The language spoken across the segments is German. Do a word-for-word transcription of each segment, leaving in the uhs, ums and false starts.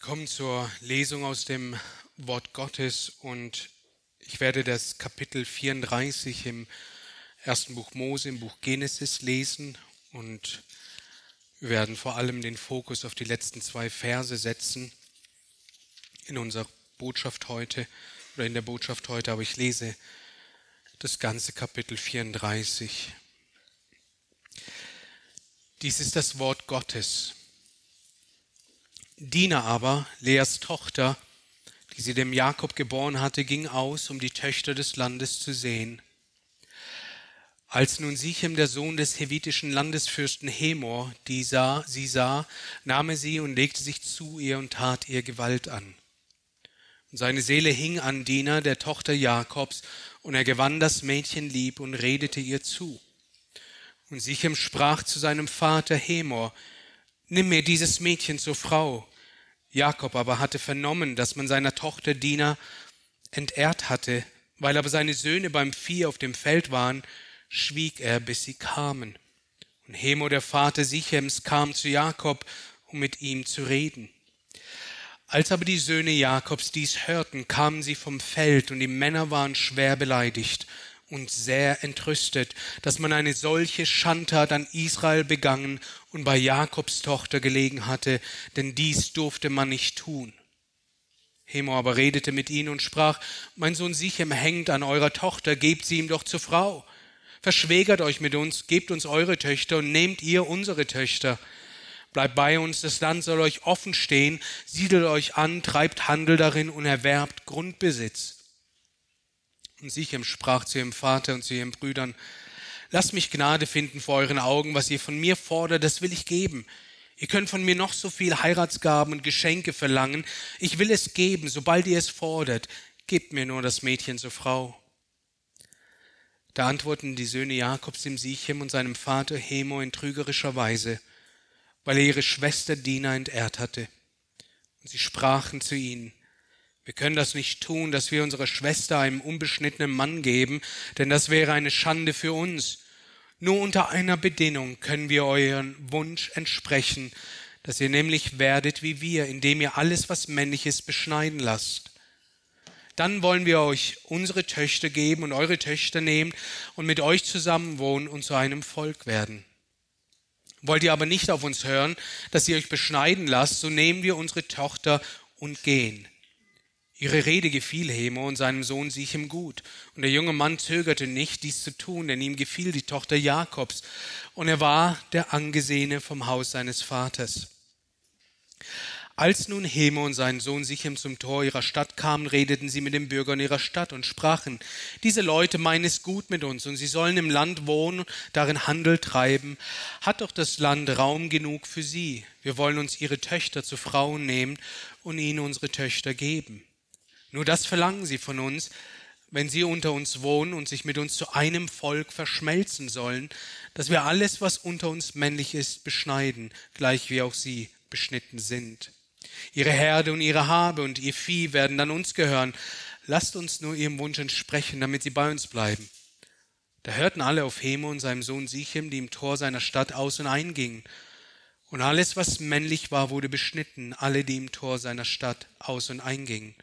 kommen zur Lesung aus dem Wort Gottes und ich werde das Kapitel vierunddreißig im ersten Buch Mose, im Buch Genesis lesen und wir werden vor allem den Fokus auf die letzten zwei Verse setzen in unserer Botschaft heute oder in der Botschaft heute, aber ich lese das ganze Kapitel vierunddreißig. Dies ist das Wort Gottes. Dina aber, Leas Tochter, die sie dem Jakob geboren hatte, ging aus, um die Töchter des Landes zu sehen. Als nun Sichem, der Sohn des hevitischen Landesfürsten Hemor, die sah, sie sah, nahm er sie und legte sich zu ihr und tat ihr Gewalt an. Und seine Seele hing an Dina, der Tochter Jakobs, und er gewann das Mädchen lieb und redete ihr zu. Und Sichem sprach zu seinem Vater Hemor: Nimm mir dieses Mädchen zur Frau. Jakob aber hatte vernommen, dass man seiner Tochter Dina entehrt hatte, weil aber seine Söhne beim Vieh auf dem Feld waren, schwieg er, bis sie kamen. Und Hemor, der Vater Sichems, kam zu Jakob, um mit ihm zu reden. Als aber die Söhne Jakobs dies hörten, kamen sie vom Feld, und die Männer waren schwer beleidigt und sehr entrüstet, dass man eine solche Schandtat an Israel begangen und bei Jakobs Tochter gelegen hatte, denn dies durfte man nicht tun. Hemor aber redete mit ihnen und sprach: Mein Sohn Sichem hängt an eurer Tochter, gebt sie ihm doch zur Frau. Verschwägert euch mit uns, gebt uns eure Töchter und nehmt ihr unsere Töchter. Bleibt bei uns, das Land soll euch offen stehen, siedelt euch an, treibt Handel darin und erwerbt Grundbesitz. Und Sichem sprach zu ihrem Vater und zu ihren Brüdern: Lasst mich Gnade finden vor euren Augen, was ihr von mir fordert, das will ich geben. Ihr könnt von mir noch so viel Heiratsgaben und Geschenke verlangen, ich will es geben, sobald ihr es fordert. Gebt mir nur das Mädchen zur Frau. Da antworteten die Söhne Jakobs dem Sichem und seinem Vater Hemor in trügerischer Weise, weil er ihre Schwester Dina entehrt hatte. Und sie sprachen zu ihnen: Wir können das nicht tun, dass wir unsere Schwester einem unbeschnittenen Mann geben, denn das wäre eine Schande für uns. Nur unter einer Bedingung können wir euren Wunsch entsprechen, dass ihr nämlich werdet wie wir, indem ihr alles, was männlich ist, beschneiden lasst. Dann wollen wir euch unsere Töchter geben und eure Töchter nehmen und mit euch zusammenwohnen und zu einem Volk werden. Wollt ihr aber nicht auf uns hören, dass ihr euch beschneiden lasst, so nehmen wir unsere Tochter und gehen. Ihre Rede gefiel Hemor und seinem Sohn Sichem gut. Und der junge Mann zögerte nicht, dies zu tun, denn ihm gefiel die Tochter Jakobs. Und er war der Angesehene vom Haus seines Vaters. Als nun Hemor und sein Sohn Sichem zum Tor ihrer Stadt kamen, redeten sie mit den Bürgern ihrer Stadt und sprachen: Diese Leute meinen es gut mit uns, und sie sollen im Land wohnen, darin Handel treiben. Hat doch das Land Raum genug für sie. Wir wollen uns ihre Töchter zu Frauen nehmen und ihnen unsere Töchter geben. Nur das verlangen sie von uns, wenn sie unter uns wohnen und sich mit uns zu einem Volk verschmelzen sollen, dass wir alles, was unter uns männlich ist, beschneiden, gleich wie auch sie beschnitten sind. Ihre Herde und ihre Habe und ihr Vieh werden dann uns gehören. Lasst uns nur ihrem Wunsch entsprechen, damit sie bei uns bleiben. Da hörten alle auf Hemor und seinem Sohn Sichem, die im Tor seiner Stadt aus und eingingen. Und alles, was männlich war, wurde beschnitten, alle, die im Tor seiner Stadt aus und eingingen.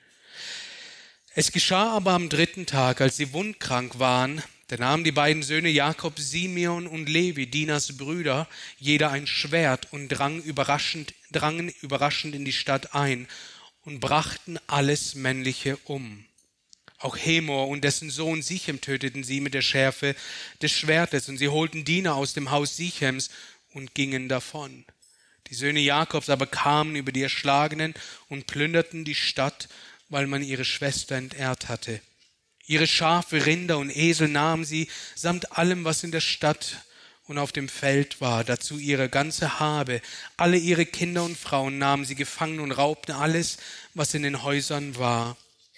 Es geschah aber am dritten Tag, als sie wundkrank waren, da nahmen die beiden Söhne Jakob, Simeon und Levi, Dinas Brüder, jeder ein Schwert und drangen überraschend, drangen überraschend in die Stadt ein und brachten alles Männliche um. Auch Hemor und dessen Sohn Sichem töteten sie mit der Schärfe des Schwertes, und sie holten Dina aus dem Haus Sichems und gingen davon. Die Söhne Jakobs aber kamen über die Erschlagenen und plünderten die Stadt, weil man ihre Schwester entehrt hatte. Ihre Schafe, Rinder und Esel nahmen sie, samt allem, was in der Stadt und auf dem Feld war, dazu ihre ganze Habe. Alle ihre Kinder und Frauen nahmen sie gefangen und raubten alles, was in den Häusern war.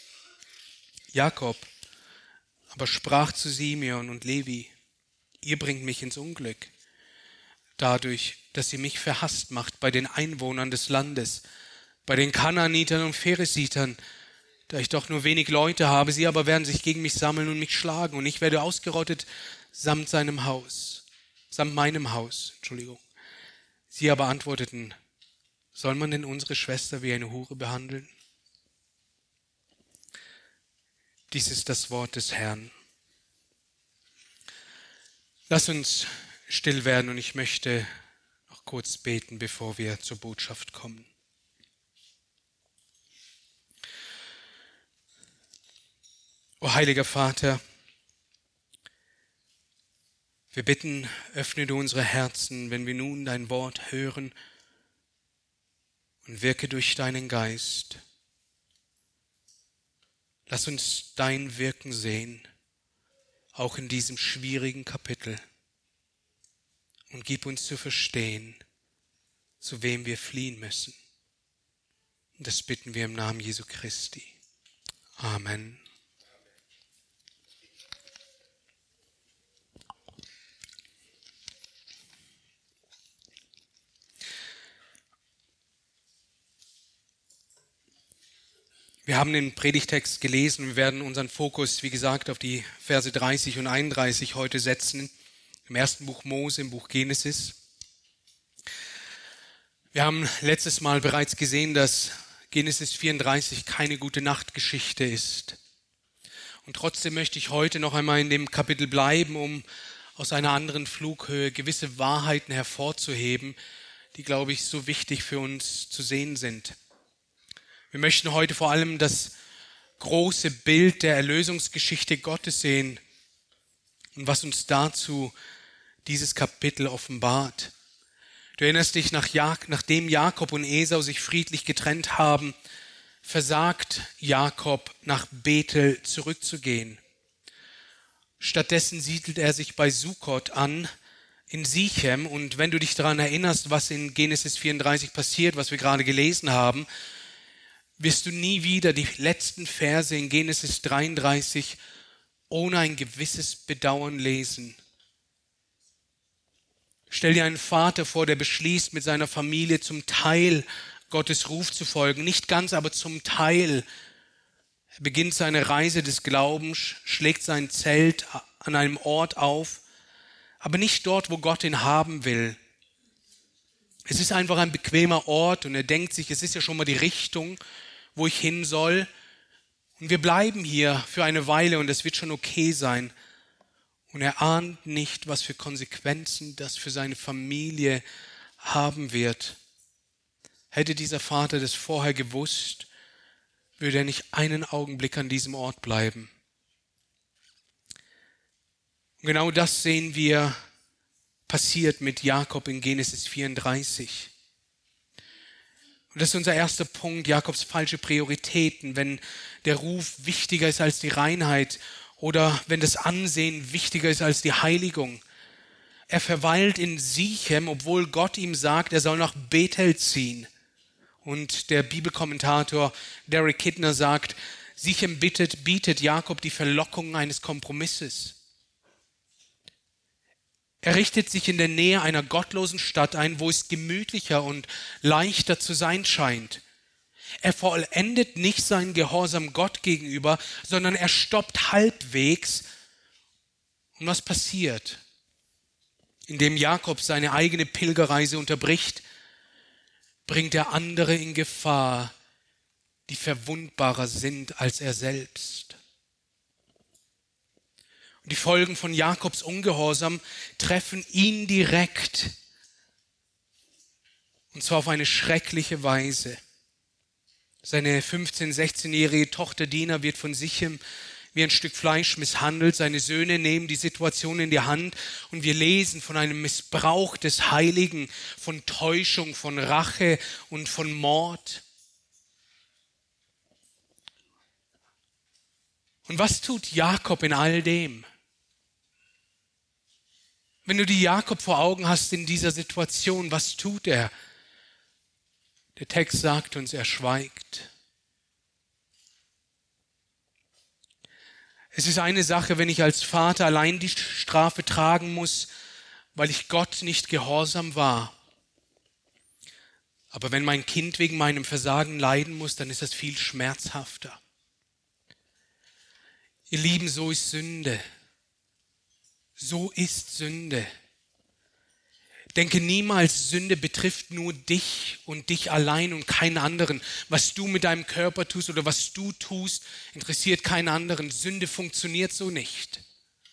Jakob aber sprach zu Simeon und Levi: Ihr bringt mich ins Unglück, dadurch, dass ihr mich verhasst macht bei den Einwohnern des Landes, bei den Kanaanitern und Pheresitern, da ich doch nur wenig Leute habe, sie aber werden sich gegen mich sammeln und mich schlagen, und ich werde ausgerottet samt seinem Haus, samt meinem Haus, Entschuldigung. Sie aber antworteten: Soll man denn unsere Schwester wie eine Hure behandeln? Dies ist das Wort des Herrn. Lass uns still werden und ich möchte noch kurz beten, bevor wir zur Botschaft kommen. O heiliger Vater, wir bitten, öffne du unsere Herzen, wenn wir nun dein Wort hören und wirke durch deinen Geist. Lass uns dein Wirken sehen, auch in diesem schwierigen Kapitel. Und gib uns zu verstehen, zu wem wir fliehen müssen. Und das bitten wir im Namen Jesu Christi. Amen. Wir haben den Predigtext gelesen. Wir werden unseren Fokus, wie gesagt, auf die Verse dreißig und einunddreißig heute setzen. Im ersten Buch Mose, im Buch Genesis. Wir haben letztes Mal bereits gesehen, dass Genesis vierunddreißig keine gute Nachtgeschichte ist. Und trotzdem möchte ich heute noch einmal in dem Kapitel bleiben, um aus einer anderen Flughöhe gewisse Wahrheiten hervorzuheben, die, glaube ich, so wichtig für uns zu sehen sind. Wir möchten heute vor allem das große Bild der Erlösungsgeschichte Gottes sehen und was uns dazu dieses Kapitel offenbart. Du erinnerst dich, nach Jak- nachdem Jakob und Esau sich friedlich getrennt haben, versagt Jakob, nach Bethel zurückzugehen. Stattdessen siedelt er sich bei Sukkot an, in Sichem. Und wenn du dich daran erinnerst, was in Genesis vierunddreißig passiert, was wir gerade gelesen haben, wirst du nie wieder die letzten Verse in Genesis dreiunddreißig ohne ein gewisses Bedauern lesen. Stell dir einen Vater vor, der beschließt, mit seiner Familie zum Teil Gottes Ruf zu folgen. Nicht ganz, aber zum Teil. Er beginnt seine Reise des Glaubens, schlägt sein Zelt an einem Ort auf, aber nicht dort, wo Gott ihn haben will. Es ist einfach ein bequemer Ort und er denkt sich, es ist ja schon mal die Richtung, wo ich hin soll. Und wir bleiben hier für eine Weile und es wird schon okay sein. Und er ahnt nicht, was für Konsequenzen das für seine Familie haben wird. Hätte dieser Vater das vorher gewusst, würde er nicht einen Augenblick an diesem Ort bleiben. Und genau das sehen wir passiert mit Jakob in Genesis vierunddreißig. Und das ist unser erster Punkt, Jakobs falsche Prioritäten, wenn der Ruf wichtiger ist als die Reinheit oder wenn das Ansehen wichtiger ist als die Heiligung. Er verweilt in Sichem, obwohl Gott ihm sagt, er soll nach Bethel ziehen. Und der Bibelkommentator Derek Kidner sagt, Sichem bietet, bietet Jakob die Verlockung eines Kompromisses. Er richtet sich in der Nähe einer gottlosen Stadt ein, wo es gemütlicher und leichter zu sein scheint. Er vollendet nicht seinen Gehorsam Gott gegenüber, sondern er stoppt halbwegs. Und was passiert? Indem Jakob seine eigene Pilgerreise unterbricht, bringt er andere in Gefahr, die verwundbarer sind als er selbst. Und die Folgen von Jakobs Ungehorsam treffen ihn direkt. Und zwar auf eine schreckliche Weise. Seine fünfzehn-, sechzehnjährige Tochter Dina wird von Sichem wie ein Stück Fleisch misshandelt. Seine Söhne nehmen die Situation in die Hand und wir lesen von einem Missbrauch des Heiligen, von Täuschung, von Rache und von Mord. Und was tut Jakob in all dem? Wenn du die Jakob vor Augen hast in dieser Situation, was tut er? Der Text sagt uns, er schweigt. Es ist eine Sache, wenn ich als Vater allein die Strafe tragen muss, weil ich Gott nicht gehorsam war. Aber wenn mein Kind wegen meinem Versagen leiden muss, dann ist das viel schmerzhafter. Ihr Lieben, so ist Sünde. So ist Sünde. Denke niemals, Sünde betrifft nur dich und dich allein und keinen anderen. Was du mit deinem Körper tust oder was du tust, interessiert keinen anderen. Sünde funktioniert so nicht.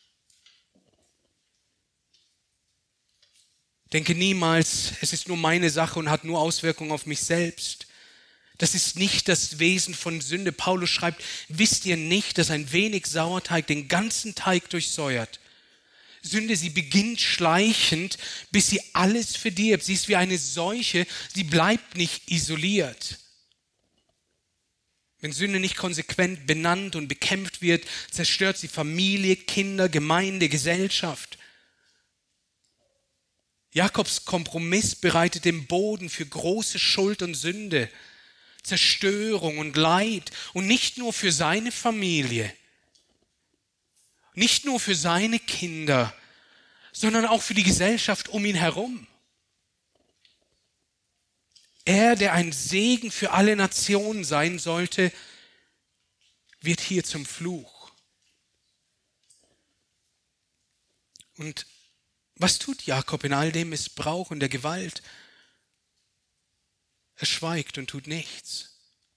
Denke niemals, es ist nur meine Sache und hat nur Auswirkungen auf mich selbst. Das ist nicht das Wesen von Sünde. Paulus schreibt, wisst ihr nicht, dass ein wenig Sauerteig den ganzen Teig durchsäuert? Sünde, sie beginnt schleichend, bis sie alles verdirbt. Sie ist wie eine Seuche, sie bleibt nicht isoliert. Wenn Sünde nicht konsequent benannt und bekämpft wird, zerstört sie Familie, Kinder, Gemeinde, Gesellschaft. Jakobs Kompromiss bereitet den Boden für große Schuld und Sünde, Zerstörung und Leid und nicht nur für seine Familie, nicht nur für seine Kinder, sondern auch für die Gesellschaft um ihn herum. Er, der ein Segen für alle Nationen sein sollte, wird hier zum Fluch. Und was tut Jakob in all dem Missbrauch und der Gewalt? Er schweigt und tut nichts.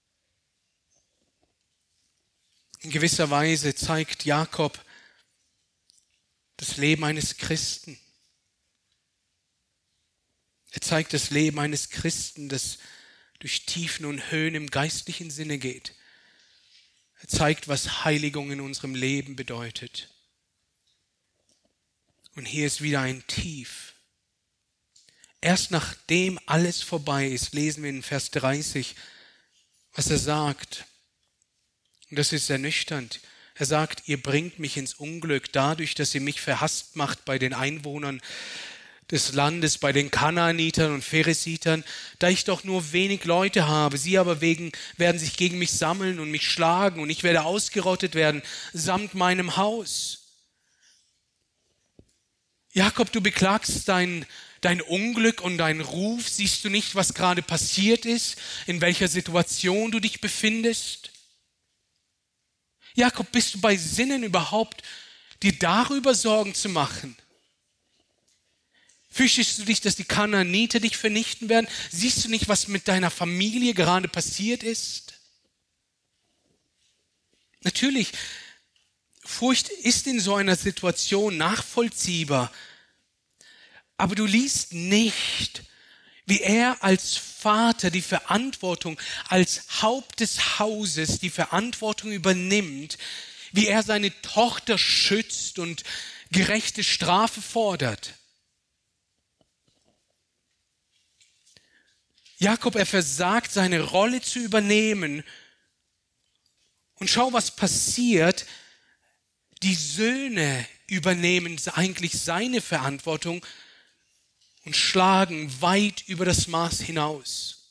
In gewisser Weise zeigt Jakob das Leben eines Christen. Er zeigt das Leben eines Christen, das durch Tiefen und Höhen im geistlichen Sinne geht. Er zeigt, was Heiligung in unserem Leben bedeutet. Und hier ist wieder ein Tief. Erst nachdem alles vorbei ist, lesen wir in Vers dreißig, was er sagt. Und das ist ernüchternd. Er sagt, ihr bringt mich ins Unglück dadurch, dass ihr mich verhasst macht bei den Einwohnern des Landes, bei den Kanaanitern und Pheresitern, da ich doch nur wenig Leute habe. Sie aber wegen, werden sich gegen mich sammeln und mich schlagen und ich werde ausgerottet werden samt meinem Haus. Jakob, du beklagst dein, dein Unglück und deinen Ruf. Siehst du nicht, was gerade passiert ist, in welcher Situation du dich befindest? Jakob, bist du bei Sinnen überhaupt, dir darüber Sorgen zu machen? Fürchtest du dich, dass die Kanaaniter dich vernichten werden? Siehst du nicht, was mit deiner Familie gerade passiert ist? Natürlich, Furcht ist in so einer Situation nachvollziehbar. Aber du liest nicht, wie er als Vater die Verantwortung, als Haupt des Hauses die Verantwortung übernimmt, wie er seine Tochter schützt und gerechte Strafe fordert. Jakob, er versagt, seine Rolle zu übernehmen. Und schau, was passiert. Die Söhne übernehmen eigentlich seine Verantwortung und schlagen weit über das Maß hinaus.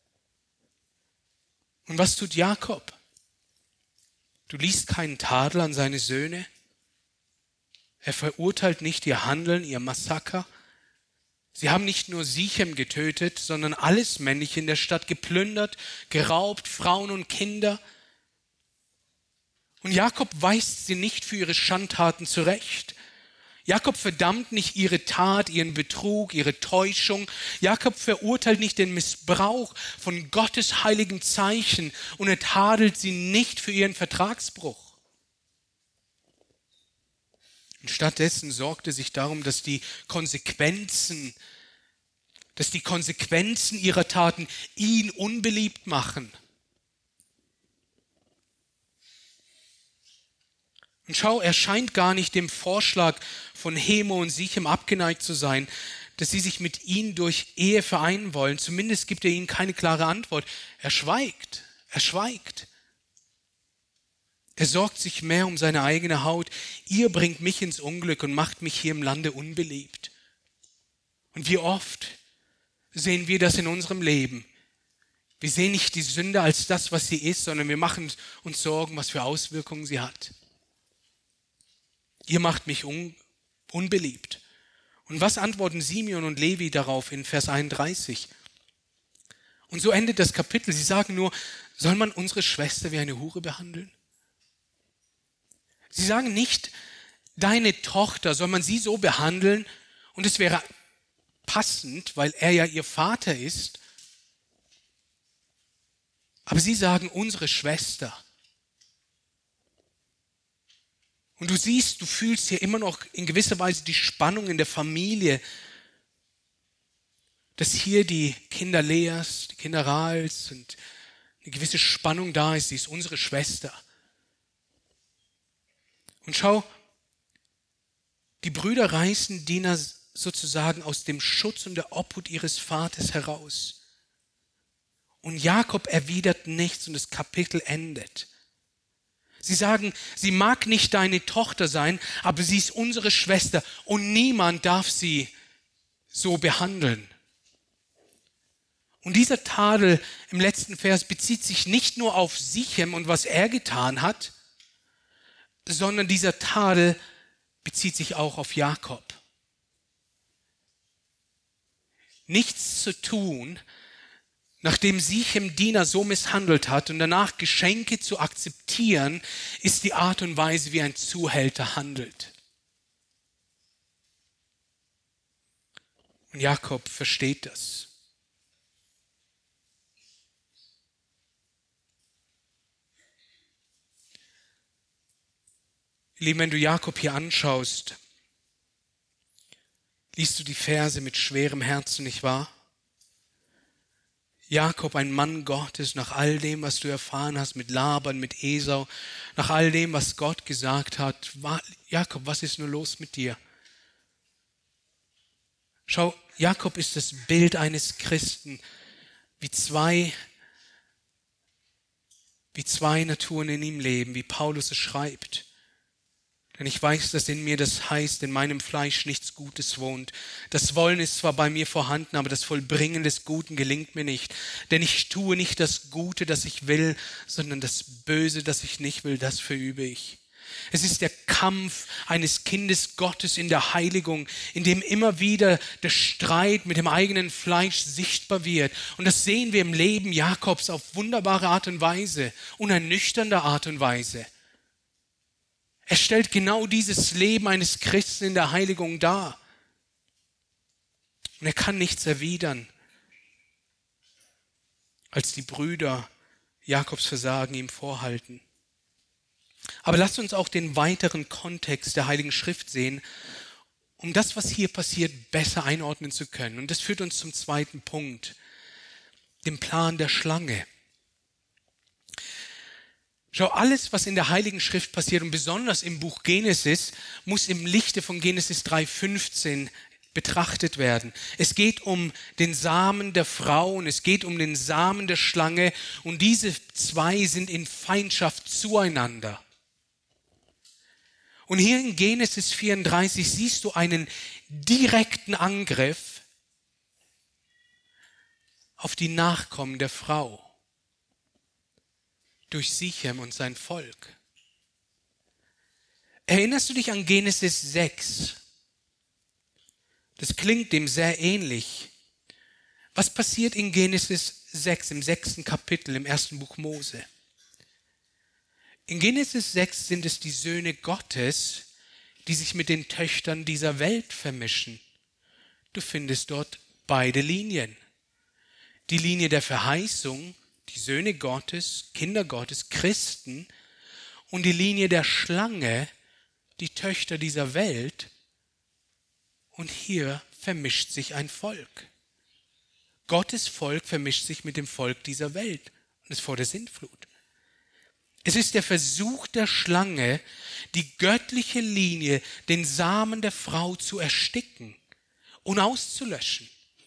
Und was tut Jakob? Du liest keinen Tadel an seine Söhne. Er verurteilt nicht ihr Handeln, ihr Massaker. Sie haben nicht nur Sichem getötet, sondern alles Männliche in der Stadt geplündert, geraubt, Frauen und Kinder. Und Jakob weist sie nicht für ihre Schandtaten zurecht. Jakob verdammt nicht ihre Tat, ihren Betrug, ihre Täuschung. Jakob verurteilt nicht den Missbrauch von Gottes heiligem Zeichen und er tadelt sie nicht für ihren Vertragsbruch. Und stattdessen sorgt er sich darum, dass die Konsequenzen, dass die Konsequenzen ihrer Taten ihn unbeliebt machen. Und schau, er scheint gar nicht dem Vorschlag von Hemo und Sichem abgeneigt zu sein, dass sie sich mit ihm durch Ehe vereinen wollen. Zumindest gibt er ihnen keine klare Antwort. Er schweigt, er schweigt. Er sorgt sich mehr um seine eigene Haut. Ihr bringt mich ins Unglück und macht mich hier im Lande unbeliebt. Und wie oft sehen wir das in unserem Leben? Wir sehen nicht die Sünde als das, was sie ist, sondern wir machen uns Sorgen, was für Auswirkungen sie hat. Ihr macht mich un- unbeliebt. Und was antworten Simeon und Levi darauf in Vers einunddreißig? Und so endet das Kapitel. Sie sagen nur, soll man unsere Schwester wie eine Hure behandeln? Sie sagen nicht, deine Tochter, soll man sie so behandeln und es wäre passend, weil er ja ihr Vater ist. Aber sie sagen, unsere Schwester. Und du siehst, du fühlst hier immer noch in gewisser Weise die Spannung in der Familie, dass hier die Kinder Leas, die Kinder Rahels und eine gewisse Spannung da ist. Sie ist unsere Schwester. Und schau, die Brüder reißen Dina sozusagen aus dem Schutz und der Obhut ihres Vaters heraus. Und Jakob erwidert nichts und das Kapitel endet. Sie sagen, sie mag nicht deine Tochter sein, aber sie ist unsere Schwester und niemand darf sie so behandeln. Und dieser Tadel im letzten Vers bezieht sich nicht nur auf Sichem und was er getan hat, sondern dieser Tadel bezieht sich auch auf Jakob. Nichts zu tun, nachdem Sichem Dina so misshandelt hat und danach Geschenke zu akzeptieren, ist die Art und Weise, wie ein Zuhälter handelt. Und Jakob versteht das. Lieben, wenn du Jakob hier anschaust, liest du die Verse mit schwerem Herzen, nicht wahr? Jakob, ein Mann Gottes, nach all dem, was du erfahren hast mit Laban, mit Esau, nach all dem, was Gott gesagt hat. Jakob, was ist nur los mit dir? Schau, Jakob ist das Bild eines Christen, wie zwei, wie zwei Naturen in ihm leben, wie Paulus es schreibt. Denn ich weiß, dass in mir das heißt, in meinem Fleisch nichts Gutes wohnt. Das Wollen ist zwar bei mir vorhanden, aber das Vollbringen des Guten gelingt mir nicht. Denn ich tue nicht das Gute, das ich will, sondern das Böse, das ich nicht will, das verübe ich. Es ist der Kampf eines Kindes Gottes in der Heiligung, in dem immer wieder der Streit mit dem eigenen Fleisch sichtbar wird. Und das sehen wir im Leben Jakobs auf wunderbare Art und Weise, unernüchternde Art und Weise. Er stellt genau dieses Leben eines Christen in der Heiligung dar. Und er kann nichts erwidern, als die Brüder Jakobs Versagen ihm vorhalten. Aber lasst uns auch den weiteren Kontext der Heiligen Schrift sehen, um das, was hier passiert, besser einordnen zu können. Und das führt uns zum zweiten Punkt, dem Plan der Schlange. Schau, alles, was in der Heiligen Schrift passiert und besonders im Buch Genesis, muss im Lichte von Genesis drei fünfzehn betrachtet werden. Es geht um den Samen der Frau und es geht um den Samen der Schlange und diese zwei sind in Feindschaft zueinander. Und hier in Genesis vierunddreißig siehst du einen direkten Angriff auf die Nachkommen der Frau durch Sichem und sein Volk. Erinnerst du dich an Genesis sechs? Das klingt dem sehr ähnlich. Was passiert in Genesis sechs, im sechsten Kapitel, im ersten Buch Mose? In Genesis sechs sind es die Söhne Gottes, die sich mit den Töchtern dieser Welt vermischen. Du findest dort beide Linien. Die Linie der Verheißung, die Söhne Gottes, Kinder Gottes, Christen, und die Linie der Schlange, die Töchter dieser Welt. Und hier vermischt sich ein Volk. Gottes Volk vermischt sich mit dem Volk dieser Welt und ist vor der Sintflut. Es ist der Versuch der Schlange, die göttliche Linie, den Samen der Frau zu ersticken und auszulöschen.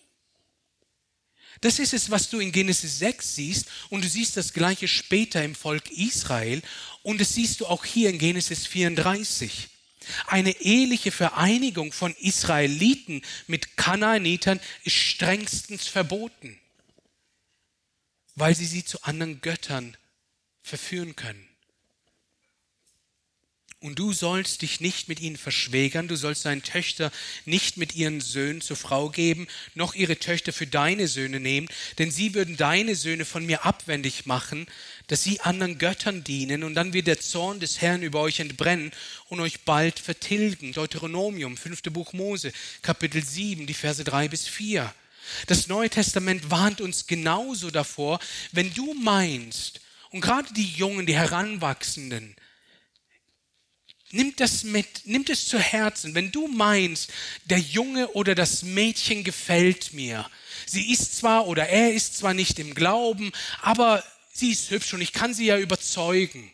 Das ist es, was du in Genesis sechs siehst, und du siehst das Gleiche später im Volk Israel, und das siehst du auch hier in Genesis vierunddreißig. Eine eheliche Vereinigung von Israeliten mit Kanaanitern ist strengstens verboten, weil sie sie zu anderen Göttern verführen können. Und du sollst dich nicht mit ihnen verschwägern, du sollst deine Töchter nicht mit ihren Söhnen zur Frau geben, noch ihre Töchter für deine Söhne nehmen, denn sie würden deine Söhne von mir abwendig machen, dass sie anderen Göttern dienen, und dann wird der Zorn des Herrn über euch entbrennen und euch bald vertilgen. Deuteronomium, fünfte Buch Mose, Kapitel sieben, die Verse drei bis vier. Das Neue Testament warnt uns genauso davor, wenn du meinst, und gerade die Jungen, die Heranwachsenden, Nimm das mit, nimm es zu Herzen. Wenn du meinst, der Junge oder das Mädchen gefällt mir. Sie ist zwar oder er ist zwar nicht im Glauben, aber sie ist hübsch und ich kann sie ja überzeugen.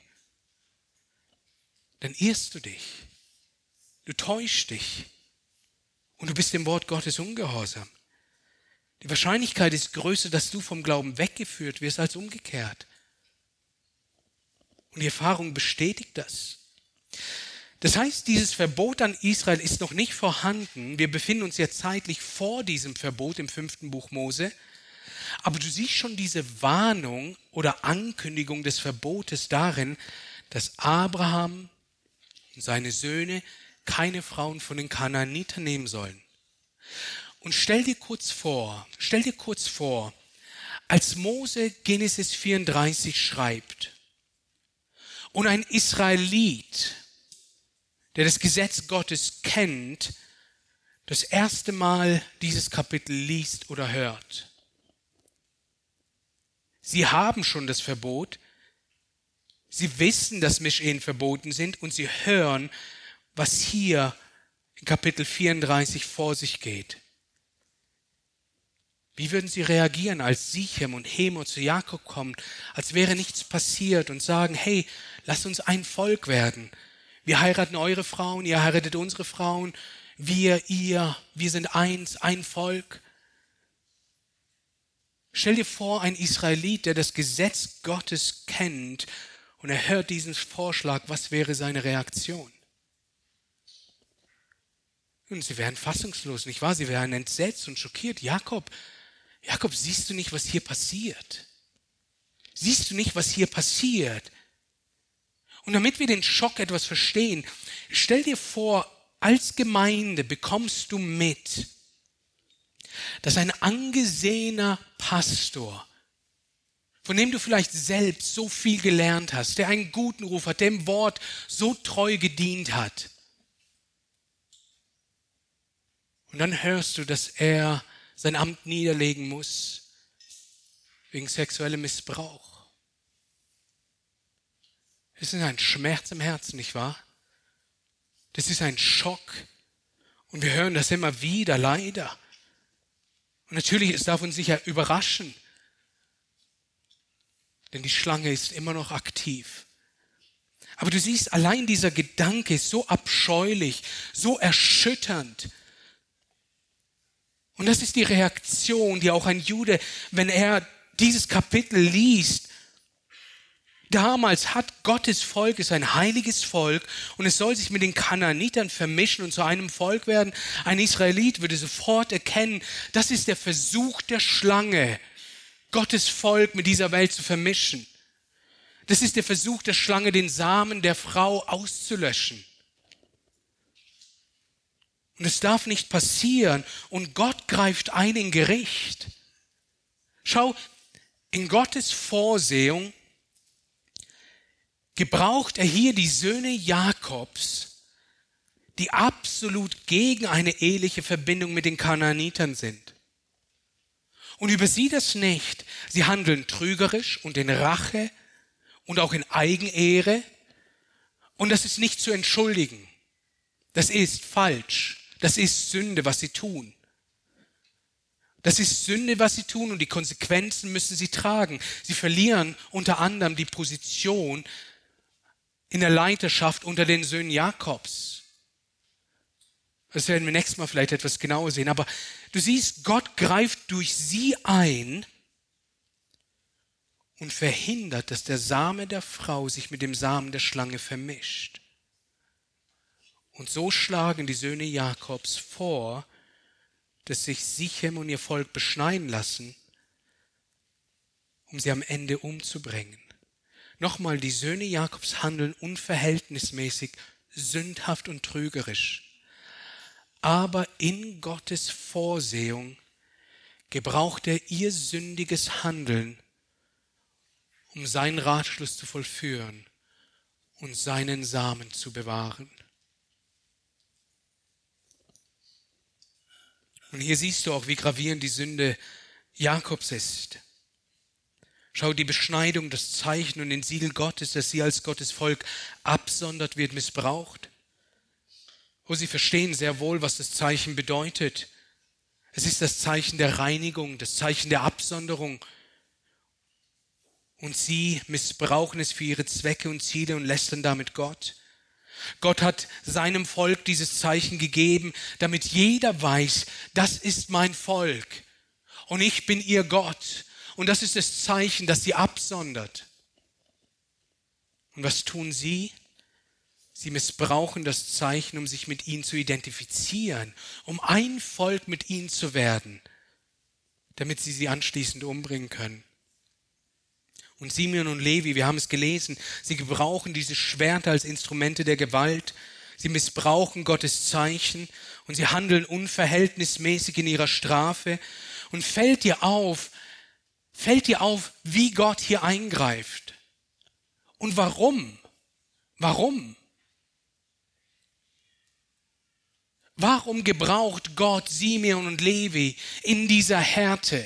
Dann irrst du dich. Du täuschst dich. Und du bist dem Wort Gottes ungehorsam. Die Wahrscheinlichkeit ist größer, dass du vom Glauben weggeführt wirst, als umgekehrt. Und die Erfahrung bestätigt das. Das heißt, dieses Verbot an Israel ist noch nicht vorhanden. Wir befinden uns jetzt zeitlich vor diesem Verbot im fünften Buch Mose. Aber du siehst schon diese Warnung oder Ankündigung des Verbotes darin, dass Abraham und seine Söhne keine Frauen von den Kanaanitern nehmen sollen. Und stell dir kurz vor, stell dir kurz vor, als Mose Genesis vierunddreißig schreibt und ein Israelit, der das Gesetz Gottes kennt, das erste Mal dieses Kapitel liest oder hört. Sie haben schon das Verbot, sie wissen, dass Mischehen verboten sind und sie hören, was hier in Kapitel vierunddreißig vor sich geht. Wie würden sie reagieren, als Sichem und Hemor zu Jakob kommen, als wäre nichts passiert und sagen, hey, lass uns ein Volk werden. Wir heiraten eure Frauen, ihr heiratet unsere Frauen, wir, ihr, wir sind eins, ein Volk. Stell dir vor, ein Israelit, der das Gesetz Gottes kennt und er hört diesen Vorschlag, was wäre seine Reaktion? Und sie wären fassungslos, nicht wahr? Sie wären entsetzt und schockiert. Jakob, Jakob, siehst du nicht, was hier passiert? Siehst du nicht, was hier passiert? Und damit wir den Schock etwas verstehen, stell dir vor, als Gemeinde bekommst du mit, dass ein angesehener Pastor, von dem du vielleicht selbst so viel gelernt hast, der einen guten Ruf hat, dem Wort so treu gedient hat, und dann hörst du, dass er sein Amt niederlegen muss wegen sexuellem Missbrauch. Das ist ein Schmerz im Herzen, nicht wahr? Das ist ein Schock. Und wir hören das immer wieder, leider. Und natürlich, es darf uns sicher überraschen. Denn die Schlange ist immer noch aktiv. Aber du siehst, allein dieser Gedanke ist so abscheulich, so erschütternd. Und das ist die Reaktion, die auch ein Jude, wenn er dieses Kapitel liest, damals hat Gottes Volk, ist ein heiliges Volk und es soll sich mit den Kanaanitern vermischen und zu einem Volk werden. Ein Israelit würde sofort erkennen, das ist der Versuch der Schlange, Gottes Volk mit dieser Welt zu vermischen. Das ist der Versuch der Schlange, den Samen der Frau auszulöschen. Und es darf nicht passieren und Gott greift ein in Gericht. Schau, in Gottes Vorsehung gebraucht er hier die Söhne Jakobs, die absolut gegen eine eheliche Verbindung mit den Kanaanitern sind. Und übersieh das nicht. Sie handeln trügerisch und in Rache und auch in Eigenehre. Und das ist nicht zu entschuldigen. Das ist falsch. Das ist Sünde, was sie tun. Das ist Sünde, was sie tun und die Konsequenzen müssen sie tragen. Sie verlieren unter anderem die Position in der Leiterschaft unter den Söhnen Jakobs. Das werden wir nächstes Mal vielleicht etwas genauer sehen. Aber du siehst, Gott greift durch sie ein und verhindert, dass der Same der Frau sich mit dem Samen der Schlange vermischt. Und so schlagen die Söhne Jakobs vor, dass sich Sichem und ihr Volk beschneiden lassen, um sie am Ende umzubringen. Nochmal, die Söhne Jakobs handeln unverhältnismäßig sündhaft und trügerisch. Aber in Gottes Vorsehung gebraucht er ihr sündiges Handeln, um seinen Ratschluss zu vollführen und seinen Samen zu bewahren. Und hier siehst du auch, wie gravierend die Sünde Jakobs ist. Schau, die Beschneidung, das Zeichen und den Siegel Gottes, dass sie als Gottes Volk absondert wird, missbraucht. Oh, sie verstehen sehr wohl, was das Zeichen bedeutet. Es ist das Zeichen der Reinigung, das Zeichen der Absonderung. Und sie missbrauchen es für ihre Zwecke und Ziele und lästern damit Gott. Gott hat seinem Volk dieses Zeichen gegeben, damit jeder weiß, das ist mein Volk und ich bin ihr Gott. Und das ist das Zeichen, das sie absondert. Und was tun sie? Sie missbrauchen das Zeichen, um sich mit ihnen zu identifizieren, um ein Volk mit ihnen zu werden, damit sie sie anschließend umbringen können. Und Simeon und Levi, wir haben es gelesen, sie gebrauchen diese Schwerter als Instrumente der Gewalt. Sie missbrauchen Gottes Zeichen und sie handeln unverhältnismäßig in ihrer Strafe. Und fällt dir auf, fällt dir auf, wie Gott hier eingreift. Und warum? Warum? Warum gebraucht Gott Simeon und Levi in dieser Härte?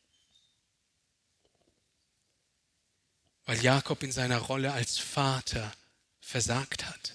Weil Jakob in seiner Rolle als Vater versagt hat.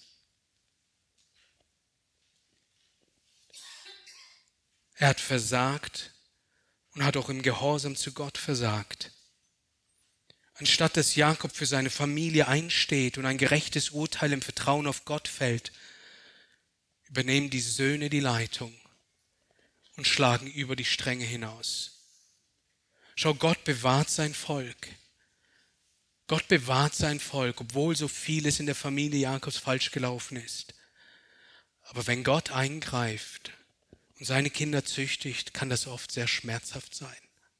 Er hat versagt und hat auch im Gehorsam zu Gott versagt. Anstatt dass Jakob für seine Familie einsteht und ein gerechtes Urteil im Vertrauen auf Gott fällt, übernehmen die Söhne die Leitung und schlagen über die Stränge hinaus. Schau, Gott bewahrt sein Volk. Gott bewahrt sein Volk, obwohl so vieles in der Familie Jakobs falsch gelaufen ist. Aber wenn Gott eingreift und seine Kinder züchtigt, kann das oft sehr schmerzhaft sein.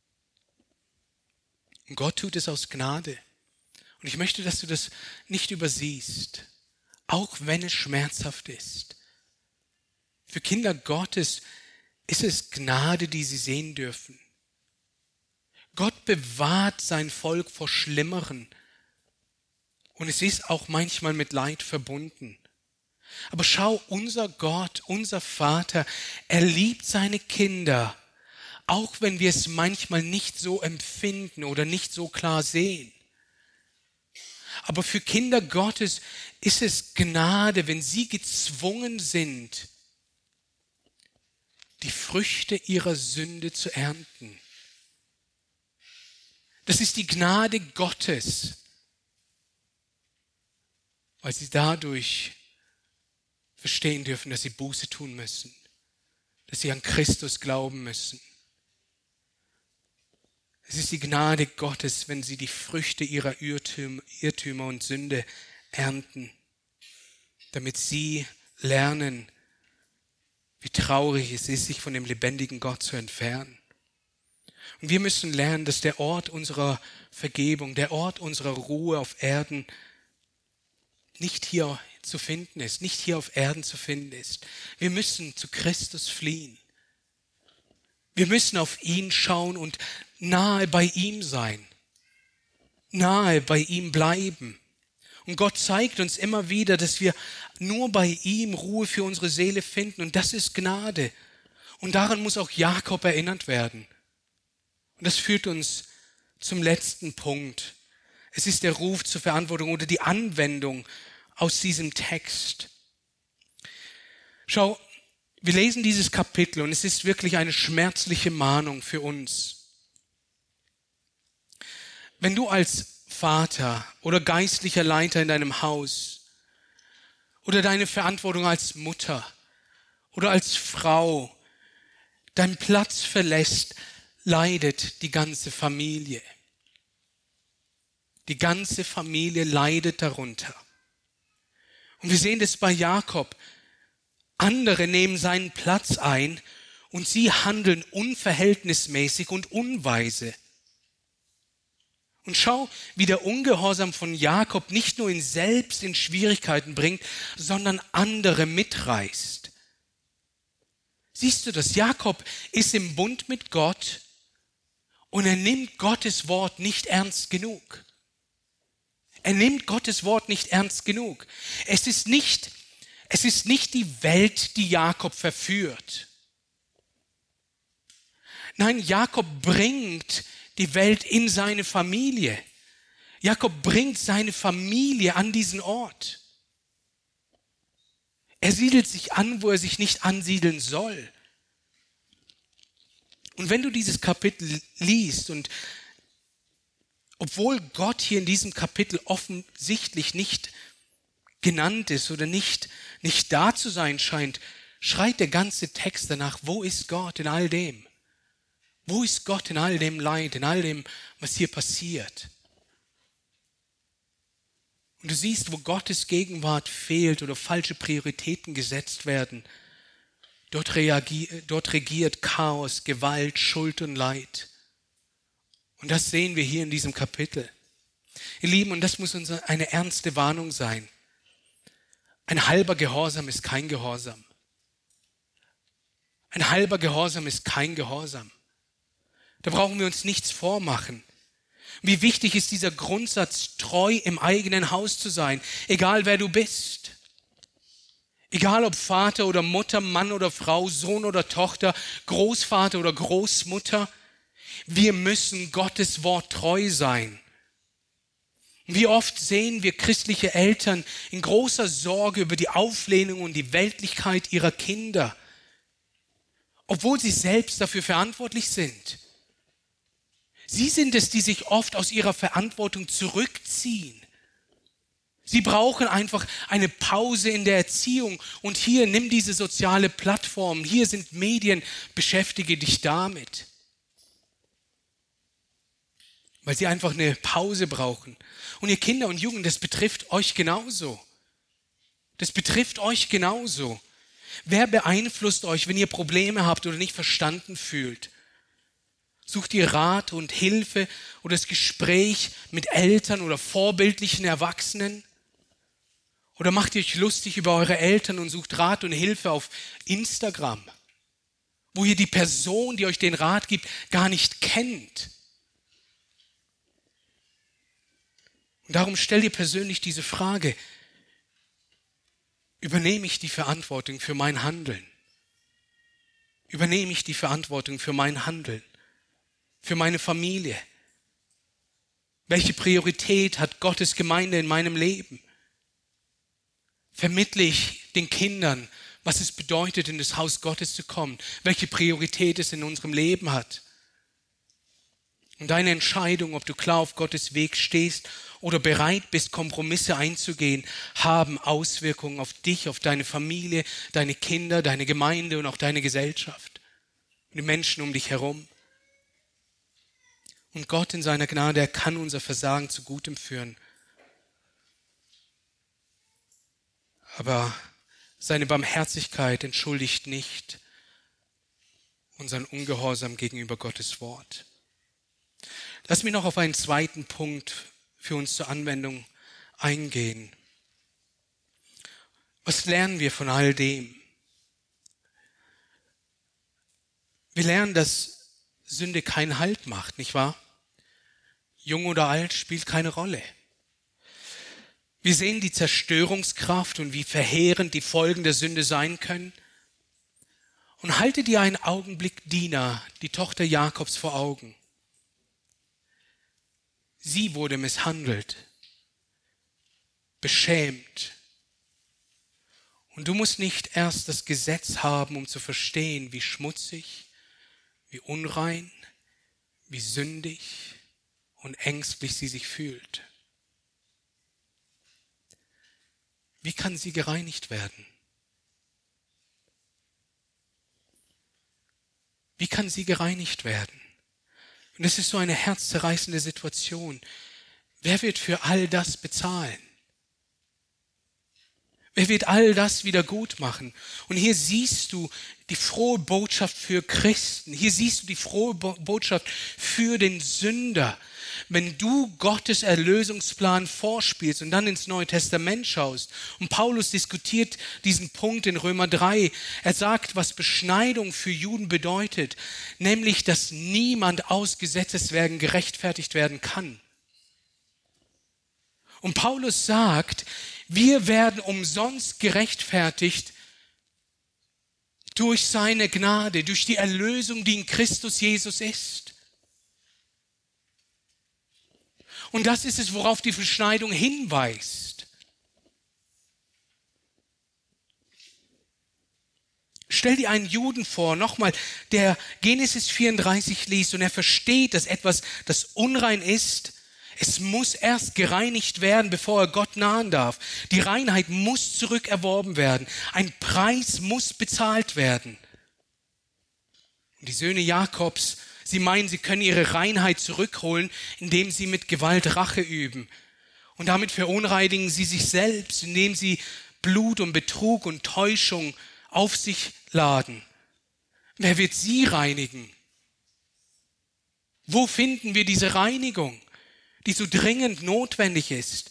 Und Gott tut es aus Gnade. Und ich möchte, dass du das nicht übersiehst, auch wenn es schmerzhaft ist. Für Kinder Gottes ist es Gnade, die sie sehen dürfen. Gott bewahrt sein Volk vor Schlimmeren. Und es ist auch manchmal mit Leid verbunden. Aber schau, unser Gott, unser Vater, er liebt seine Kinder, auch wenn wir es manchmal nicht so empfinden oder nicht so klar sehen. Aber für Kinder Gottes ist es Gnade, wenn sie gezwungen sind, die Früchte ihrer Sünde zu ernten. Das ist die Gnade Gottes, weil sie dadurch verstehen dürfen, dass sie Buße tun müssen, dass sie an Christus glauben müssen. Es ist die Gnade Gottes, wenn sie die Früchte ihrer Irrtümer, Irrtümer und Sünde ernten, damit sie lernen, wie traurig es ist, sich von dem lebendigen Gott zu entfernen. Und wir müssen lernen, dass der Ort unserer Vergebung, der Ort unserer Ruhe auf Erden nicht hier zu finden ist, nicht hier auf Erden zu finden ist. Wir müssen zu Christus fliehen. Wir müssen auf ihn schauen und nahe bei ihm sein, nahe bei ihm bleiben. Und Gott zeigt uns immer wieder, dass wir nur bei ihm Ruhe für unsere Seele finden. Und das ist Gnade. Und daran muss auch Jakob erinnert werden. Und das führt uns zum letzten Punkt. Es ist der Ruf zur Verantwortung oder die Anwendung aus diesem Text. Schau, wir lesen dieses Kapitel und es ist wirklich eine schmerzliche Mahnung für uns. Wenn du als Vater oder geistlicher Leiter in deinem Haus oder deine Verantwortung als Mutter oder als Frau deinen Platz verlässt, leidet die ganze Familie. Die ganze Familie leidet darunter. Und wir sehen das bei Jakob. Andere nehmen seinen Platz ein und sie handeln unverhältnismäßig und unweise. Und schau, wie der Ungehorsam von Jakob nicht nur ihn selbst in Schwierigkeiten bringt, sondern andere mitreißt. Siehst du das? Jakob ist im Bund mit Gott und er nimmt Gottes Wort nicht ernst genug. Er nimmt Gottes Wort nicht ernst genug. Es ist nicht, es ist nicht die Welt, die Jakob verführt. Nein, Jakob bringt die Welt in seine Familie. Jakob bringt seine Familie an diesen Ort. Er siedelt sich an, wo er sich nicht ansiedeln soll. Und wenn du dieses Kapitel liest und obwohl Gott hier in diesem Kapitel offensichtlich nicht genannt ist oder nicht, nicht da zu sein scheint, schreit der ganze Text danach, wo ist Gott in all dem? Wo ist Gott in all dem Leid, in all dem, was hier passiert? Und du siehst, wo Gottes Gegenwart fehlt oder falsche Prioritäten gesetzt werden. Dort, reagiert, dort regiert Chaos, Gewalt, Schuld und Leid. Und das sehen wir hier in diesem Kapitel. Ihr Lieben, und das muss uns eine ernste Warnung sein. Ein halber Gehorsam ist kein Gehorsam. Ein halber Gehorsam ist kein Gehorsam. Da brauchen wir uns nichts vormachen. Wie wichtig ist dieser Grundsatz, treu im eigenen Haus zu sein, egal wer du bist. Egal ob Vater oder Mutter, Mann oder Frau, Sohn oder Tochter, Großvater oder Großmutter. Wir müssen Gottes Wort treu sein. Wie oft sehen wir christliche Eltern in großer Sorge über die Auflehnung und die Weltlichkeit ihrer Kinder, obwohl sie selbst dafür verantwortlich sind. Sie sind es, die sich oft aus ihrer Verantwortung zurückziehen. Sie brauchen einfach eine Pause in der Erziehung. Und hier, nimm diese soziale Plattform. Hier sind Medien, beschäftige dich damit. Weil sie einfach eine Pause brauchen. Und ihr Kinder und Jugend, das betrifft euch genauso. Das betrifft euch genauso. Wer beeinflusst euch, wenn ihr Probleme habt oder nicht verstanden fühlt? Sucht ihr Rat und Hilfe oder das Gespräch mit Eltern oder vorbildlichen Erwachsenen? Oder macht ihr euch lustig über eure Eltern und sucht Rat und Hilfe auf Instagram, wo ihr die Person, die euch den Rat gibt, gar nicht kennt? Und darum stell dir persönlich diese Frage: Übernehme ich die Verantwortung für mein Handeln? Übernehme ich die Verantwortung für mein Handeln? Für meine Familie? Welche Priorität hat Gottes Gemeinde in meinem Leben? Vermittle ich den Kindern, was es bedeutet, in das Haus Gottes zu kommen? Welche Priorität es in unserem Leben hat? Und deine Entscheidung, ob du klar auf Gottes Weg stehst oder bereit bist, Kompromisse einzugehen, haben Auswirkungen auf dich, auf deine Familie, deine Kinder, deine Gemeinde und auch deine Gesellschaft und die Menschen um dich herum. Und Gott in seiner Gnade, er kann unser Versagen zu Gutem führen. Aber seine Barmherzigkeit entschuldigt nicht unseren Ungehorsam gegenüber Gottes Wort. Lass mich noch auf einen zweiten Punkt für uns zur Anwendung eingehen. Was lernen wir von all dem? Wir lernen, dass Sünde keinen Halt macht, nicht wahr? Jung oder alt spielt keine Rolle. Wir sehen die Zerstörungskraft und wie verheerend die Folgen der Sünde sein können. Und halte dir einen Augenblick Dina, die Tochter Jakobs, vor Augen. Sie wurde misshandelt, beschämt. Und du musst nicht erst das Gesetz haben, um zu verstehen, wie schmutzig, wie unrein, wie sündig und ängstlich sie sich fühlt. Wie kann sie gereinigt werden? Wie kann sie gereinigt werden? Und es ist so eine herzzerreißende Situation. Wer wird für all das bezahlen? Wer wird all das wieder gut machen? Und hier siehst du die frohe Botschaft für Christen. Hier siehst du die frohe Bo- Botschaft für den Sünder. wenn du Gottes Erlösungsplan vorspielst und dann ins Neue Testament schaust. Und Paulus diskutiert diesen Punkt in Römer drei. Er sagt, was Beschneidung für Juden bedeutet, nämlich, dass niemand aus Gesetzeswerken gerechtfertigt werden kann. Und Paulus sagt, wir werden umsonst gerechtfertigt durch seine Gnade, durch die Erlösung, die in Christus Jesus ist. Und das ist es, worauf die Beschneidung hinweist. Stell dir einen Juden vor, nochmal, der Genesis vierunddreißig liest und er versteht, dass etwas, das unrein ist, es muss erst gereinigt werden, bevor er Gott nahen darf. Die Reinheit muss zurückerworben werden. Ein Preis muss bezahlt werden. Und die Söhne Jakobs, sie meinen, sie können ihre Reinheit zurückholen, indem sie mit Gewalt Rache üben. Und damit verunreinigen sie sich selbst, indem sie Blut und Betrug und Täuschung auf sich laden. Wer wird sie reinigen? Wo finden wir diese Reinigung, die so dringend notwendig ist?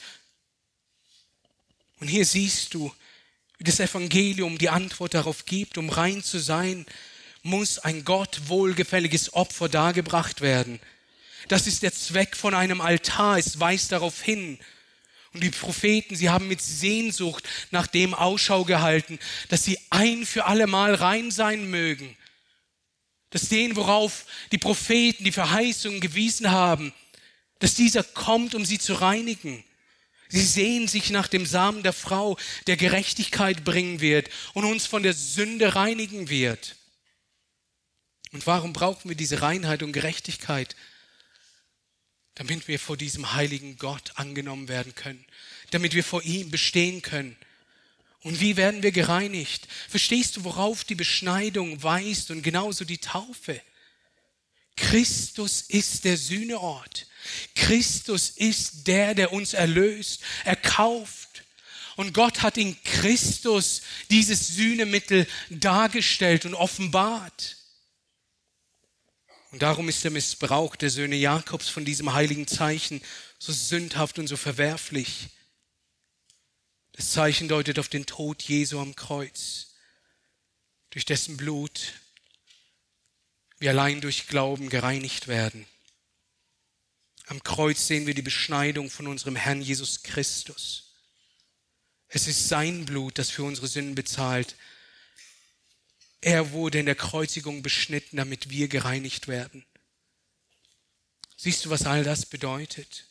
Und hier siehst du, wie das Evangelium die Antwort darauf gibt. Um rein zu sein, muss ein Gott wohlgefälliges Opfer dargebracht werden. Das ist der Zweck von einem Altar. Es weist darauf hin. Und die Propheten, sie haben mit Sehnsucht nach dem Ausschau gehalten, dass sie ein für alle Mal rein sein mögen. Dass denen, worauf die Propheten die Verheißungen gewiesen haben, dass dieser kommt, um sie zu reinigen. Sie sehen sich nach dem Samen der Frau, der Gerechtigkeit bringen wird und uns von der Sünde reinigen wird. Und warum brauchen wir diese Reinheit und Gerechtigkeit? Damit wir vor diesem heiligen Gott angenommen werden können. Damit wir vor ihm bestehen können. Und wie werden wir gereinigt? Verstehst du, worauf die Beschneidung weist und genauso die Taufe? Christus ist der Sühneort. Christus ist der, der uns erlöst, erkauft. Und Gott hat in Christus dieses Sühnemittel dargestellt und offenbart. Und darum ist der Missbrauch der Söhne Jakobs von diesem heiligen Zeichen so sündhaft und so verwerflich. Das Zeichen deutet auf den Tod Jesu am Kreuz, durch dessen Blut wir allein durch Glauben gereinigt werden. Am Kreuz sehen wir die Beschneidung von unserem Herrn Jesus Christus. Es ist sein Blut, das für unsere Sünden bezahlt. Er wurde in der Kreuzigung beschnitten, damit wir gereinigt werden. Siehst du, was all das bedeutet?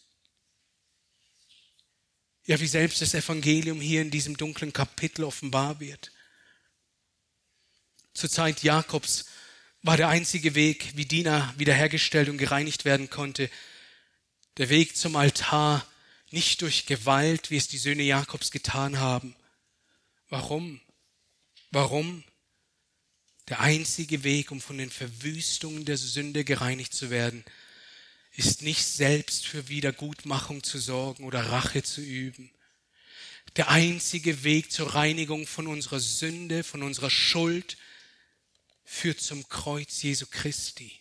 Ja, wie selbst das Evangelium hier in diesem dunklen Kapitel offenbar wird. Zur Zeit Jakobs war der einzige Weg, wie Diener wiederhergestellt und gereinigt werden konnte, der Weg zum Altar, nicht durch Gewalt, wie es die Söhne Jakobs getan haben. Warum? Warum? Der einzige Weg, um von den Verwüstungen der Sünde gereinigt zu werden, ist nicht selbst für Wiedergutmachung zu sorgen oder Rache zu üben. Der einzige Weg zur Reinigung von unserer Sünde, von unserer Schuld, führt zum Kreuz Jesu Christi.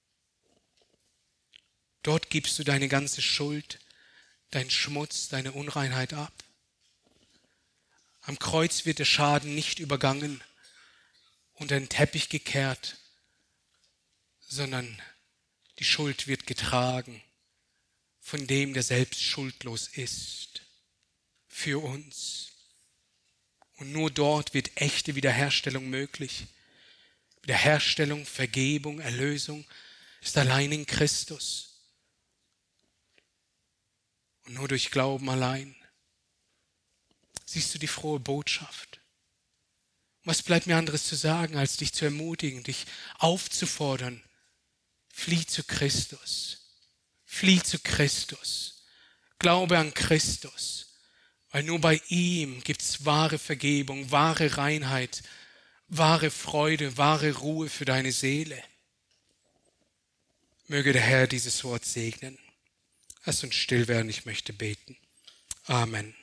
Dort gibst du deine ganze Schuld, deinen Schmutz, deine Unreinheit ab. Am Kreuz wird der Schaden nicht übergangen, unter den Teppich gekehrt, sondern die Schuld wird getragen von dem, der selbst schuldlos ist, für uns. Und nur dort wird echte Wiederherstellung möglich. Wiederherstellung, Vergebung, Erlösung ist allein in Christus. Und nur durch Glauben allein. Siehst du die frohe Botschaft? Was bleibt mir anderes zu sagen, als dich zu ermutigen, dich aufzufordern? Flieh zu Christus. Flieh zu Christus. Glaube an Christus. Weil nur bei ihm gibt es wahre Vergebung, wahre Reinheit, wahre Freude, wahre Ruhe für deine Seele. Möge der Herr dieses Wort segnen. Lass uns still werden, ich möchte beten. Amen.